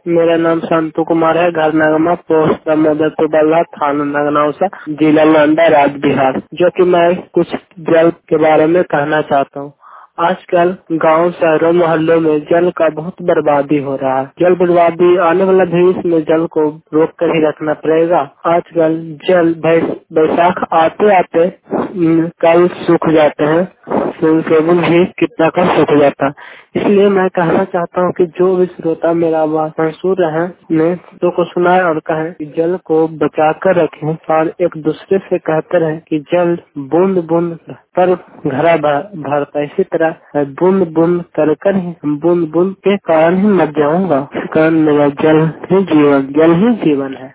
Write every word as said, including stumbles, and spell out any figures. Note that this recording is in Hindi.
मेरा नाम संतू कुमार है। घर नगमा, पोस्ट दामोदरपुर बल्ला, थाना नगनौसा, जिला नालंदा, राज्य बिहार। जो कि मैं कुछ जल के बारे में कहना चाहता हूँ। आजकल गांव, शहरों, मोहल्लों में जल का बहुत बर्बादी हो रहा है। जल बर्बादी आने वाला भविष्य में जल को रोक कर ही रखना पड़ेगा। आजकल जल बैस- बैसाख आते आते हम्म, कल सूख जाते हैं। सेवन भी कितना कम सूख जाता है। इसलिए मैं कहना चाहता हूँ कि जो भी श्रोता मेरा आवाज मंसूर रहे ने तो को सुनाए और कहे कि जल को बचा कर रखें और एक दूसरे से कहते रहे कि जल बूंद बूंद पर घड़ा भर- भरता है। इसी तरह बूंद बूंद कर कर ही बूंद बूंद के कारण ही मर जाऊंगा। इस कारण मेरा जल ही जीवन, जल ही जीवन है।